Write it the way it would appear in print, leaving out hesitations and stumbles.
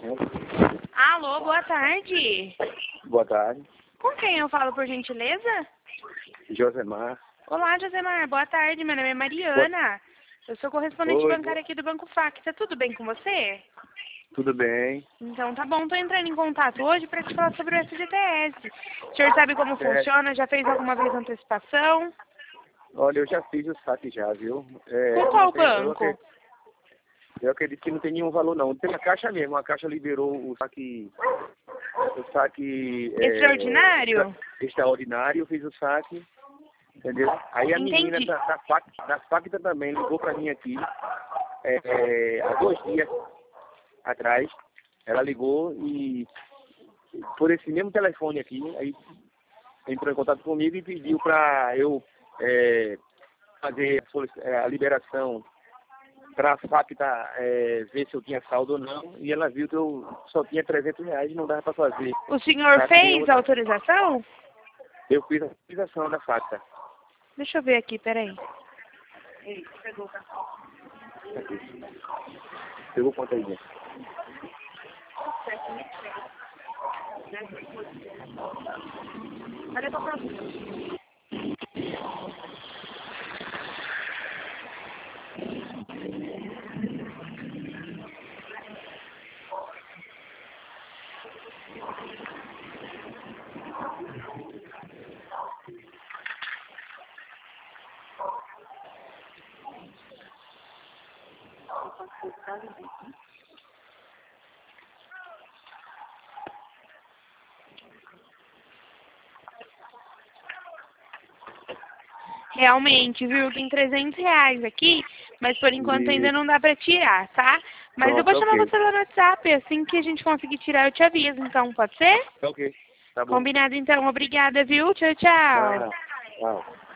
Alô, boa tarde. Boa tarde. Com quem eu falo, por gentileza? Josemar. Olá, Josemar. Boa tarde. Meu nome é Mariana. Eu sou correspondente Oi. bancária aqui do Banco Facta. Tudo bem com você? Tudo bem? Então tá bom. Tô entrando em contato hoje para te falar sobre o FGTS. O senhor sabe como funciona? Já fez alguma vez antecipação? Olha, eu já fiz o saque já, viu? Com qual banco? Eu acredito que não tem nenhum valor não. Tem a Caixa mesmo, a Caixa liberou o saque Extraordinário? Extraordinário, eu fiz o saque, entendeu? Aí a menina da Facta também ligou pra mim aqui, há 2 dias atrás, ela ligou e por esse mesmo telefone aqui, aí entrou em contato comigo e pediu pra eu fazer a liberação para a Facta ver se eu tinha saldo ou não, e ela viu que eu só tinha R$300 e não dava para fazer. O senhor fez a autorização? Eu fiz a autorização da Facta. Deixa eu ver aqui, peraí. Pegou quanto aí, gente? Olha pra próxima. Realmente, viu? Tem R$300 aqui, mas por enquanto ainda não dá pra tirar, tá? Mas eu vou chamar você lá no WhatsApp, assim que a gente conseguir tirar eu te aviso, então, pode ser? Ok, tá bom. Combinado então, obrigada, viu? Tchau, tchau. Tchau.